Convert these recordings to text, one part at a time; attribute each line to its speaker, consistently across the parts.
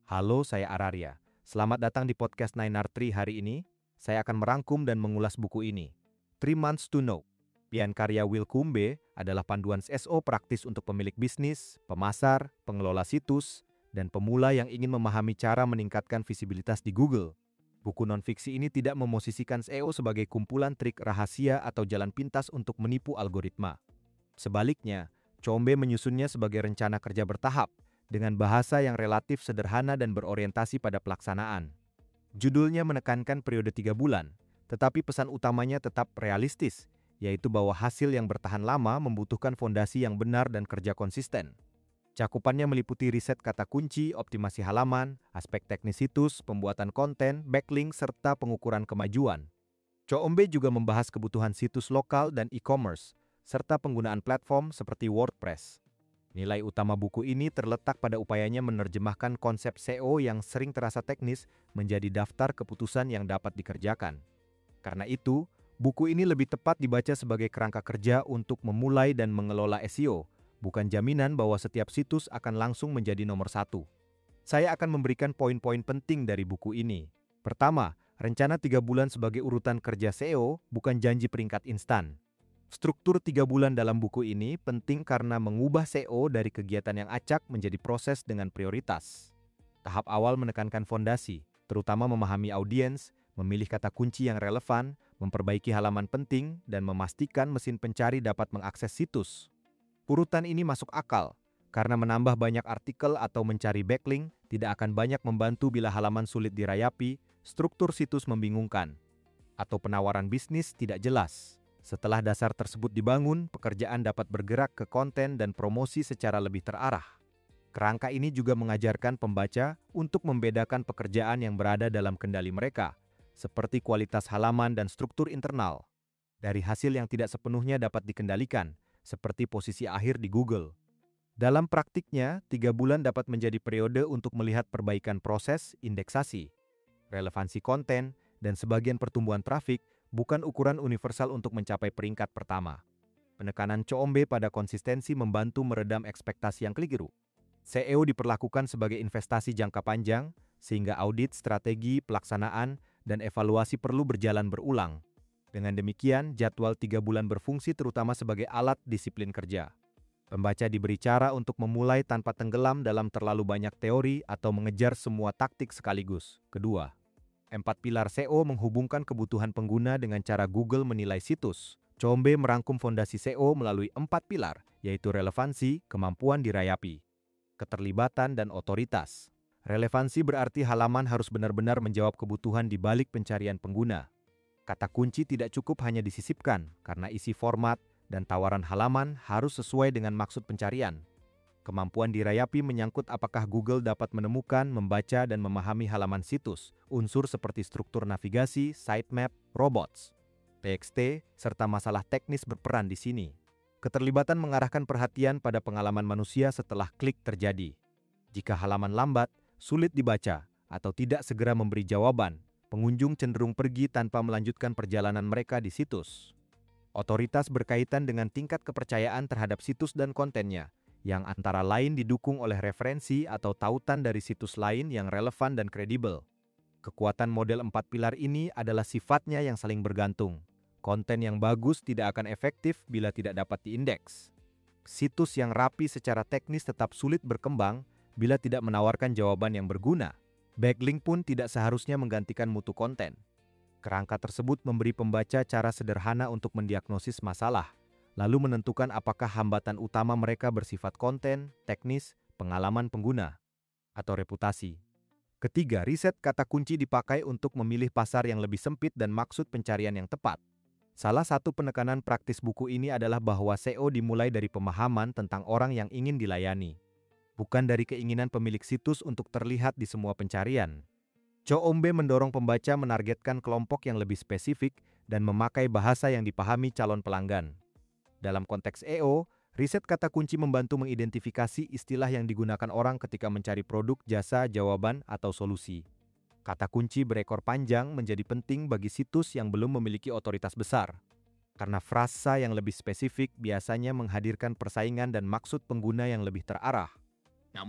Speaker 1: Halo, saya Araria. Selamat datang di podcast 9R3 hari ini. Saya akan merangkum dan mengulas buku ini. 3 Months to Know. Pian karya Will Kumbe adalah panduan SEO praktis untuk pemilik bisnis, pemasar, pengelola situs, dan pemula yang ingin memahami cara meningkatkan visibilitas di Google. Buku non-fiksi ini tidak memosisikan SEO sebagai kumpulan trik rahasia atau jalan pintas untuk menipu algoritma. Sebaliknya, Combe menyusunnya sebagai rencana kerja bertahap, dengan bahasa yang relatif sederhana dan berorientasi pada pelaksanaan. Judulnya menekankan periode 3 bulan, tetapi pesan utamanya tetap realistis, yaitu bahwa hasil yang bertahan lama membutuhkan fondasi yang benar dan kerja konsisten. Cakupannya meliputi riset kata kunci, optimasi halaman, aspek teknis situs, pembuatan konten, backlink, serta pengukuran kemajuan. Combe juga membahas kebutuhan situs lokal dan e-commerce, serta penggunaan platform seperti WordPress. Nilai utama buku ini terletak pada upayanya menerjemahkan konsep SEO yang sering terasa teknis menjadi daftar keputusan yang dapat dikerjakan. Karena itu, buku ini lebih tepat dibaca sebagai kerangka kerja untuk memulai dan mengelola SEO, bukan jaminan bahwa setiap situs akan langsung menjadi nomor 1. Saya akan memberikan poin-poin penting dari buku ini. Pertama, rencana 3 bulan sebagai urutan kerja SEO bukan janji peringkat instan. Struktur 3 bulan dalam buku ini penting karena mengubah SEO dari kegiatan yang acak menjadi proses dengan prioritas. Tahap awal menekankan fondasi, terutama memahami audiens, memilih kata kunci yang relevan, memperbaiki halaman penting, dan memastikan mesin pencari dapat mengakses situs. Urutan ini masuk akal, karena menambah banyak artikel atau mencari backlink tidak akan banyak membantu bila halaman sulit dirayapi, struktur situs membingungkan, atau penawaran bisnis tidak jelas. Setelah dasar tersebut dibangun, pekerjaan dapat bergerak ke konten dan promosi secara lebih terarah. Kerangka ini juga mengajarkan pembaca untuk membedakan pekerjaan yang berada dalam kendali mereka, seperti kualitas halaman dan struktur internal, dari hasil yang tidak sepenuhnya dapat dikendalikan, seperti posisi akhir di Google. Dalam praktiknya, 3 bulan dapat menjadi periode untuk melihat perbaikan proses, indeksasi, relevansi konten, dan sebagian pertumbuhan trafik, bukan ukuran universal untuk mencapai peringkat pertama. Penekanan Combe pada konsistensi membantu meredam ekspektasi yang keliru. SEO diperlakukan sebagai investasi jangka panjang, sehingga audit, strategi, pelaksanaan, dan evaluasi perlu berjalan berulang. Dengan demikian, jadwal 3 bulan berfungsi terutama sebagai alat disiplin kerja. Pembaca diberi cara untuk memulai tanpa tenggelam dalam terlalu banyak teori atau mengejar semua taktik sekaligus. Kedua, 4 pilar SEO menghubungkan kebutuhan pengguna dengan cara Google menilai situs. Combe merangkum fondasi SEO melalui 4 pilar, yaitu relevansi, kemampuan dirayapi, keterlibatan, dan otoritas. Relevansi berarti halaman harus benar-benar menjawab kebutuhan di balik pencarian pengguna. Kata kunci tidak cukup hanya disisipkan, karena isi format dan tawaran halaman harus sesuai dengan maksud pencarian. Kemampuan dirayapi menyangkut apakah Google dapat menemukan, membaca, dan memahami halaman situs, unsur seperti struktur navigasi, sitemap, robots, TXT, serta masalah teknis berperan di sini. Keterlibatan mengarahkan perhatian pada pengalaman manusia setelah klik terjadi. Jika halaman lambat, sulit dibaca, atau tidak segera memberi jawaban, pengunjung cenderung pergi tanpa melanjutkan perjalanan mereka di situs. Otoritas berkaitan dengan tingkat kepercayaan terhadap situs dan kontennya, yang antara lain didukung oleh referensi atau tautan dari situs lain yang relevan dan kredibel. Kekuatan model 4 pilar ini adalah sifatnya yang saling bergantung. Konten yang bagus tidak akan efektif bila tidak dapat diindeks. Situs yang rapi secara teknis tetap sulit berkembang bila tidak menawarkan jawaban yang berguna. Backlink pun tidak seharusnya menggantikan mutu konten. Kerangka tersebut memberi pembaca cara sederhana untuk mendiagnosis masalah, lalu menentukan apakah hambatan utama mereka bersifat konten, teknis, pengalaman pengguna, atau reputasi. Ketiga, riset kata kunci dipakai untuk memilih pasar yang lebih sempit dan maksud pencarian yang tepat. Salah satu penekanan praktis buku ini adalah bahwa SEO dimulai dari pemahaman tentang orang yang ingin dilayani, bukan dari keinginan pemilik situs untuk terlihat di semua pencarian. Combe mendorong pembaca menargetkan kelompok yang lebih spesifik dan memakai bahasa yang dipahami calon pelanggan. Dalam konteks SEO, riset kata kunci membantu mengidentifikasi istilah yang digunakan orang ketika mencari produk, jasa, jawaban, atau solusi. Kata kunci berekor panjang menjadi penting bagi situs yang belum memiliki otoritas besar, karena frasa yang lebih spesifik biasanya menghadirkan persaingan dan maksud pengguna yang lebih terarah. Namun,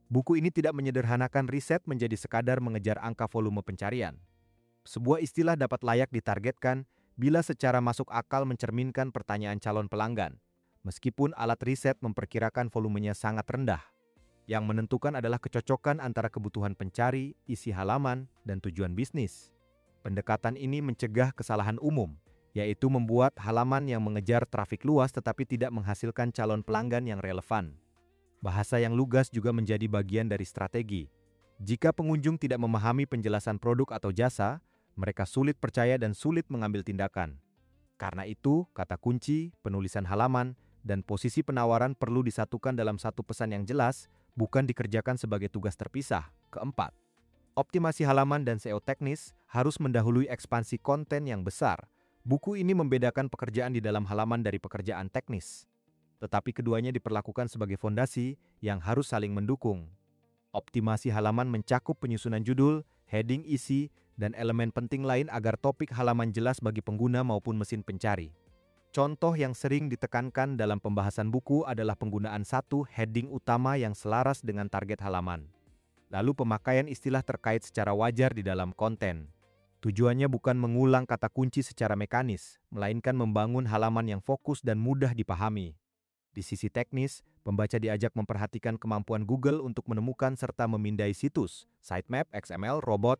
Speaker 1: Buku ini tidak menyederhanakan riset menjadi sekadar mengejar angka volume pencarian. Sebuah istilah dapat layak ditargetkan bila secara masuk akal mencerminkan pertanyaan calon pelanggan, meskipun alat riset memperkirakan volumenya sangat rendah. Yang menentukan adalah kecocokan antara kebutuhan pencari, isi halaman, dan tujuan bisnis. Pendekatan ini mencegah kesalahan umum, yaitu membuat halaman yang mengejar trafik luas tetapi tidak menghasilkan calon pelanggan yang relevan. Bahasa yang lugas juga menjadi bagian dari strategi. Jika pengunjung tidak memahami penjelasan produk atau jasa, mereka sulit percaya dan sulit mengambil tindakan. Karena itu, kata kunci, penulisan halaman, dan posisi penawaran perlu disatukan dalam satu pesan yang jelas, bukan dikerjakan sebagai tugas terpisah. Keempat, optimasi halaman dan SEO teknis harus mendahului ekspansi konten yang besar. Buku ini membedakan pekerjaan di dalam halaman dari pekerjaan teknis. Tetapi keduanya diperlakukan sebagai fondasi yang harus saling mendukung. Optimasi halaman mencakup penyusunan judul, heading isi, dan elemen penting lain agar topik halaman jelas bagi pengguna maupun mesin pencari. Contoh yang sering ditekankan dalam pembahasan buku adalah penggunaan satu heading utama yang selaras dengan target halaman. Lalu pemakaian istilah terkait secara wajar di dalam konten. Tujuannya bukan mengulang kata kunci secara mekanis, melainkan membangun halaman yang fokus dan mudah dipahami. Di sisi teknis, pembaca diajak memperhatikan kemampuan Google untuk menemukan serta memindai situs, sitemap, XML, robot,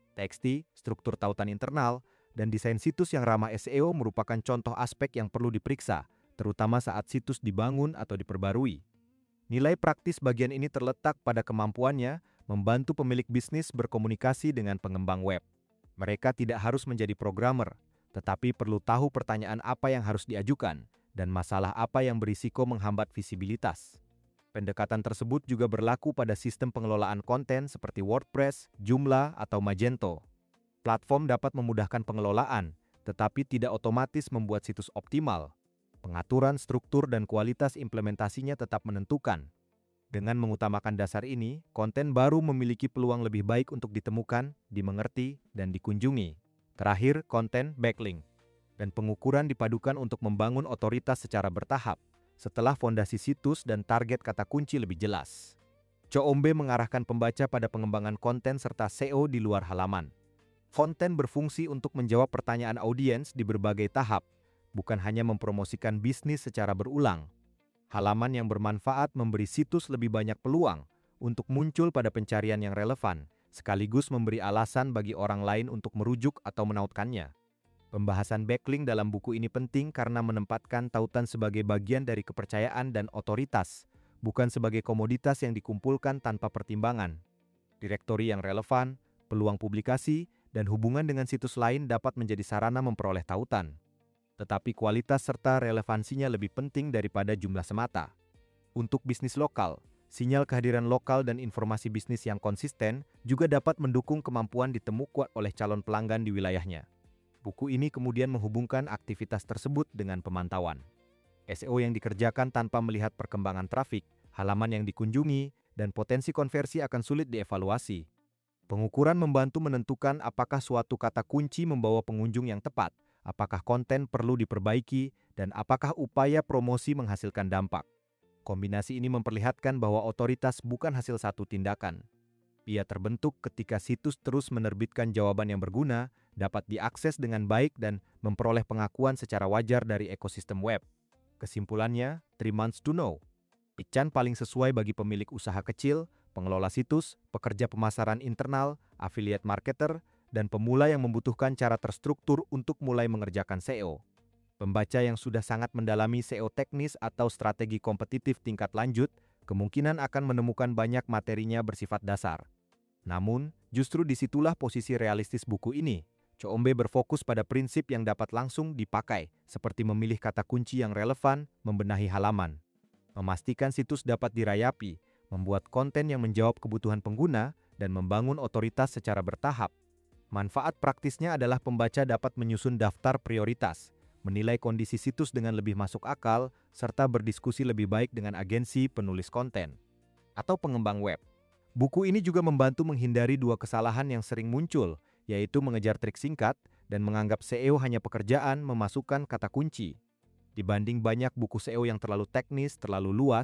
Speaker 1: TXT, struktur tautan internal, dan desain situs yang ramah SEO merupakan contoh aspek yang perlu diperiksa, terutama saat situs dibangun atau diperbarui. Nilai praktis bagian ini terletak pada kemampuannya membantu pemilik bisnis berkomunikasi dengan pengembang web. Mereka tidak harus menjadi programmer, tetapi perlu tahu pertanyaan apa yang harus diajukan, dan masalah apa yang berisiko menghambat visibilitas. Pendekatan tersebut juga berlaku pada sistem pengelolaan konten seperti WordPress, Joomla, atau Magento. Platform dapat memudahkan pengelolaan, tetapi tidak otomatis membuat situs optimal. Pengaturan struktur dan kualitas implementasinya tetap menentukan. Dengan mengutamakan dasar ini, konten baru memiliki peluang lebih baik untuk ditemukan, dimengerti, dan dikunjungi. Terakhir, konten backlink dan pengukuran dipadukan untuk membangun otoritas secara bertahap, setelah fondasi situs dan target kata kunci lebih jelas. Coombe mengarahkan pembaca pada pengembangan konten serta SEO di luar halaman. Konten berfungsi untuk menjawab pertanyaan audiens di berbagai tahap, bukan hanya mempromosikan bisnis secara berulang. Halaman yang bermanfaat memberi situs lebih banyak peluang untuk muncul pada pencarian yang relevan, sekaligus memberi alasan bagi orang lain untuk merujuk atau menautkannya. Pembahasan backlink dalam buku ini penting karena menempatkan tautan sebagai bagian dari kepercayaan dan otoritas, bukan sebagai komoditas yang dikumpulkan tanpa pertimbangan. Direktori yang relevan, peluang publikasi, dan hubungan dengan situs lain dapat menjadi sarana memperoleh tautan. Tetapi kualitas serta relevansinya lebih penting daripada jumlah semata. Untuk bisnis lokal, sinyal kehadiran lokal dan informasi bisnis yang konsisten juga dapat mendukung kemampuan ditemukan oleh calon pelanggan di wilayahnya. Buku ini kemudian menghubungkan aktivitas tersebut dengan pemantauan. SEO yang dikerjakan tanpa melihat perkembangan trafik, halaman yang dikunjungi, dan potensi konversi akan sulit dievaluasi. Pengukuran membantu menentukan apakah suatu kata kunci membawa pengunjung yang tepat, apakah konten perlu diperbaiki, dan apakah upaya promosi menghasilkan dampak. Kombinasi ini memperlihatkan bahwa otoritas bukan hasil satu tindakan. Ia terbentuk ketika situs terus menerbitkan jawaban yang berguna, dapat diakses dengan baik dan memperoleh pengakuan secara wajar dari ekosistem web. Kesimpulannya, 3 months to know. Pican paling sesuai bagi pemilik usaha kecil, pengelola situs, pekerja pemasaran internal, affiliate marketer, dan pemula yang membutuhkan cara terstruktur untuk mulai mengerjakan SEO. Pembaca yang sudah sangat mendalami SEO teknis atau strategi kompetitif tingkat lanjut, kemungkinan akan menemukan banyak materinya bersifat dasar. Namun, justru disitulah posisi realistis buku ini. Coombe berfokus pada prinsip yang dapat langsung dipakai, seperti memilih kata kunci yang relevan, membenahi halaman, memastikan situs dapat dirayapi, membuat konten yang menjawab kebutuhan pengguna, dan membangun otoritas secara bertahap. Manfaat praktisnya adalah pembaca dapat menyusun daftar prioritas, menilai kondisi situs dengan lebih masuk akal, serta berdiskusi lebih baik dengan agensi penulis konten atau pengembang web. Buku ini juga membantu menghindari dua kesalahan yang sering muncul, yaitu mengejar trik singkat dan menganggap SEO hanya pekerjaan memasukkan kata kunci. Dibanding banyak buku SEO yang terlalu teknis, terlalu luas,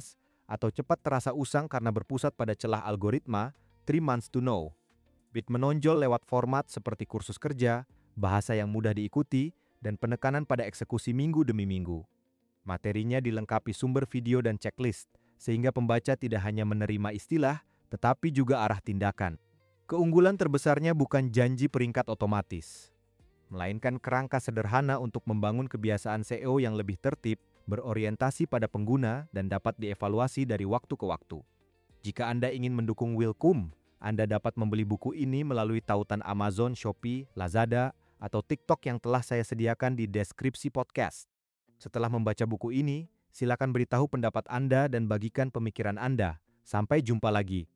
Speaker 1: atau cepat terasa usang karena berpusat pada celah algoritma, 3 Months to Know. Bit menonjol lewat format seperti kursus kerja, bahasa yang mudah diikuti, dan penekanan pada eksekusi minggu demi minggu. Materinya dilengkapi sumber video dan checklist, sehingga pembaca tidak hanya menerima istilah, tetapi juga arah tindakan. Keunggulan terbesarnya bukan janji peringkat otomatis, melainkan kerangka sederhana untuk membangun kebiasaan SEO yang lebih tertib, berorientasi pada pengguna, dan dapat dievaluasi dari waktu ke waktu. Jika Anda ingin mendukung Wilkum, Anda dapat membeli buku ini melalui tautan Amazon, Shopee, Lazada, atau TikTok yang telah saya sediakan di deskripsi podcast. Setelah membaca buku ini, silakan beritahu pendapat Anda dan bagikan pemikiran Anda. Sampai jumpa lagi.